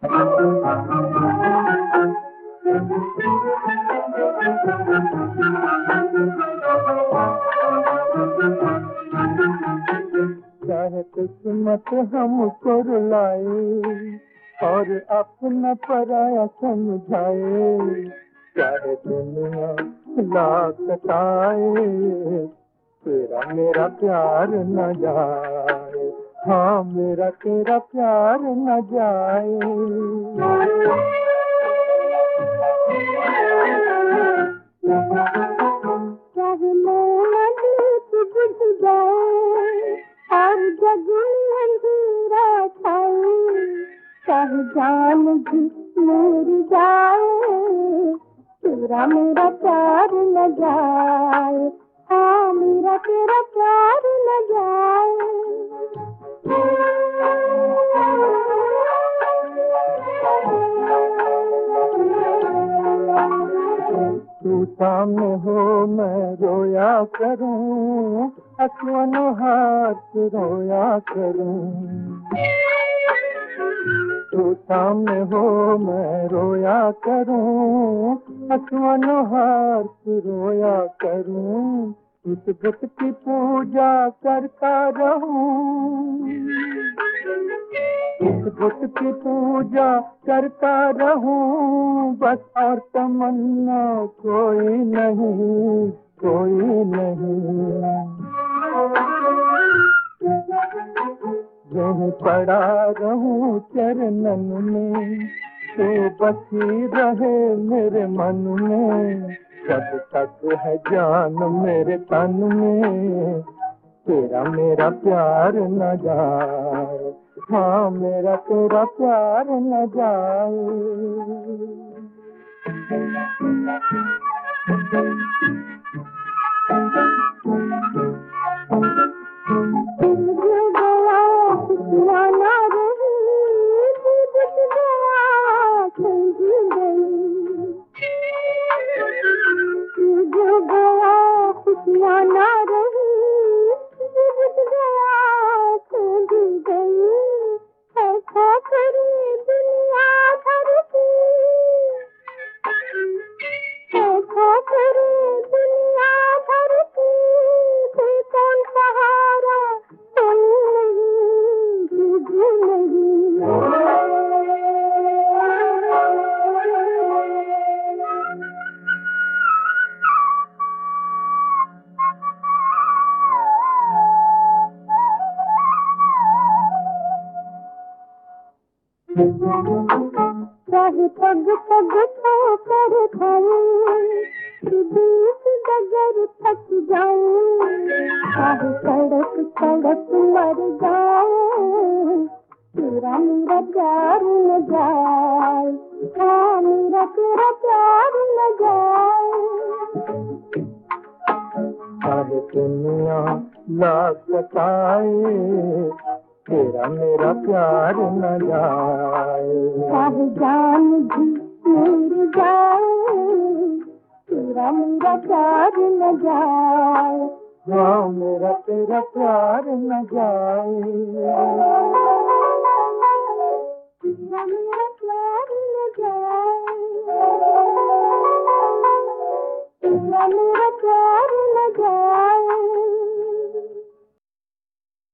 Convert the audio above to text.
चाहे किस्मत हमको रुलाए और अपना पराया समझाए, चाहे दुनिया लाख सताए, तेरा मेरा प्यार न जाए। हाँ, मेरा तेरा प्यार न जाए। चाहे मेरा दीप बुझ जाए और जग में अंधेरा छाए, चाहे जान भी मेरी जाए, तेरा मेरा प्यार न जाए। हाँ, मेरा तेरा प्यार न जाए। तू सामने हो मैं रोया करूं, अखियों हाथ रोया करूं। तू सामने हो मैं रोया करूं, अखियों हाथ रोया करूं। इस बुत की पूजा करता रहूं, इस बुत की पूजा करता रहूं, बस और तमन्ना कोई नहीं, कोई नहीं। यहीं पड़ा रहूं चरणन में, तो बसी रहे मेरे मन में, जब तक है जान मेरे तन में, तेरा मेरा प्यार न जाए। हाँ, मेरा तेरा प्यार न जाए। चाहे पग पग ठोकर खाऊं, बीच डगर थक जाऊं, चाहे सड़क सड़क मर जाऊं, तेरा मेरा प्यार न जाए। हाँ, मेरा तेरा प्यार न जाए। चाहे दुनिया लाख सताए, तेरा मेरा प्यार न जाए। चाहे जान भी मेरी जाए, तेरा मेरा प्यार न जाए। हाँ, मेरा तेरा प्यार न जाए। तेरा मेरा प्यार न जाए, तेरा मेरा प्यार